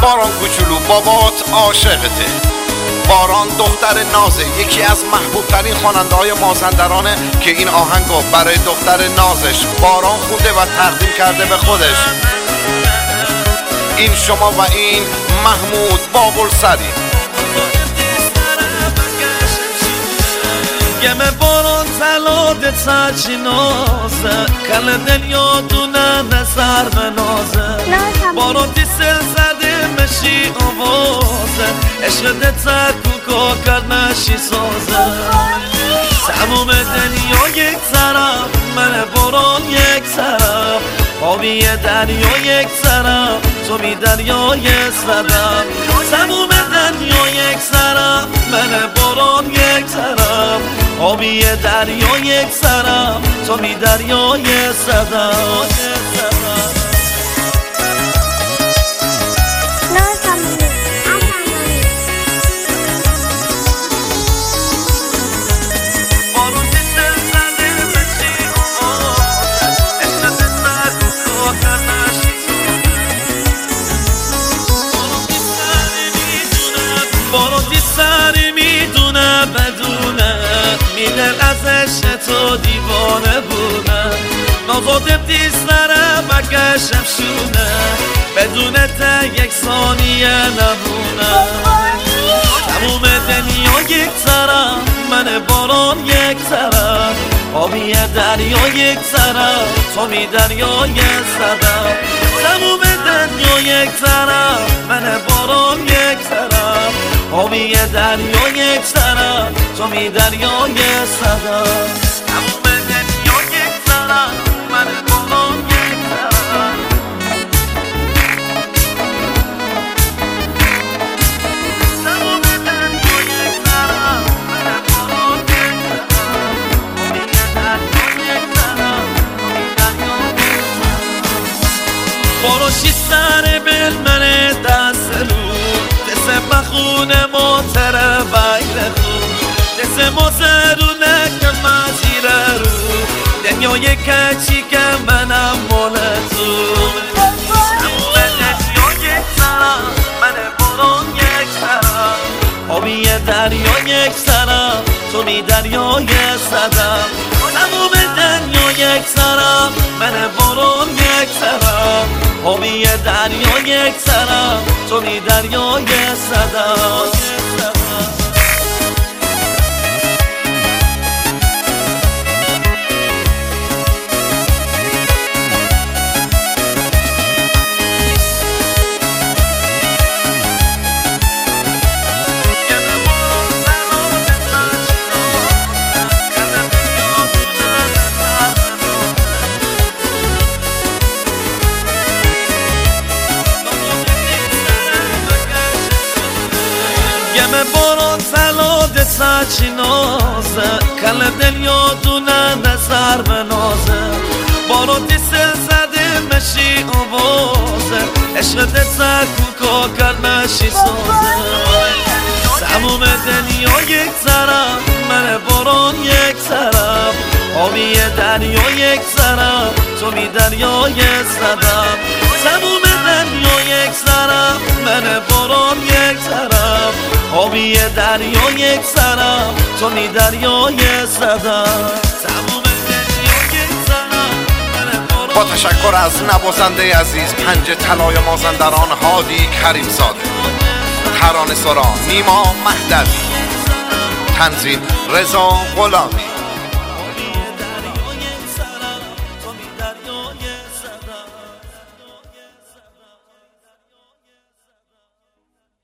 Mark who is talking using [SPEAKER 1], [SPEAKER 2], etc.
[SPEAKER 1] باران کوچولو بابات عاشقته. باران دختر نازه، یکی از محبوب ترین خواننده های مازندرانه که این آهنگو برای دختر نازش باران خونده و تقدیم کرده به خودش. این شما و این محمود بابلسری.
[SPEAKER 2] گمه باران تلاده ترچی نازه، کل دنیا دونه نظر به نازه. باران تی سل زده مشی آوازه، عشق ده تکو کا کرد مشی سازه. تموم دنیا یک طرف، من باران یک طرف، آبی دریا یک طرف، تو می دریای صدف. تموم دنیا یک طرف، من باران یک طرف، آبی دریا یک طرف، تو می دریای صدف. میدن ازش تو دیوانه بونه، نازادم دیستره مگشم شونه، بدون تا یک ثانیه نمونه. تموم دنیا یک طرف، من باران یک طرف، آبی دریا یک طرف، تو می دریای صدف. تموم دنیا یک طرف، من باران یک طرف، آبی دریا یک طرف، تو می دریای صدف. تموم دنیا یک طرف، من باران یک طرف. تموم دنیا یک طرف، من باران یک طرف، آبی دریا یک طرف، تو می دریای صدف. باراشی سر بل من دست رو، دست بخونه موتر بیر خون، دست موزرونه که مزیره رو، دنیای کچی که منم مال تو. تموم دنیا یک طرف، من باران یک طرف، آبی دریا یک طرف، تو می دریای صدف. تموم دنیا یک طرف، من باران یک طرف، آبی دریا یک طرف، تو می دریای صدف. گمه باران تلاده ترچی نازه، کل دنیا دونه نظر به نازه. باران تی سل زده مشی آوازه، عشق ده تکو کا کرد مشی سازه. تموم دنیا یک طرف، من باران یک طرف، آبی دریا یک طرف، تو می دریای صدف. تموم دنیا یک طرف، من باران یک طرف، آبی دریا یک طرف، تو می دریای صدف. تموم دنیا یک طرف، من باران.
[SPEAKER 1] با تشکر از نوازنده عزیز پنج طلای مازندران هادی کریم زاده، ترانه سرا نیما مهدوی، تنظیم رضا غلامی.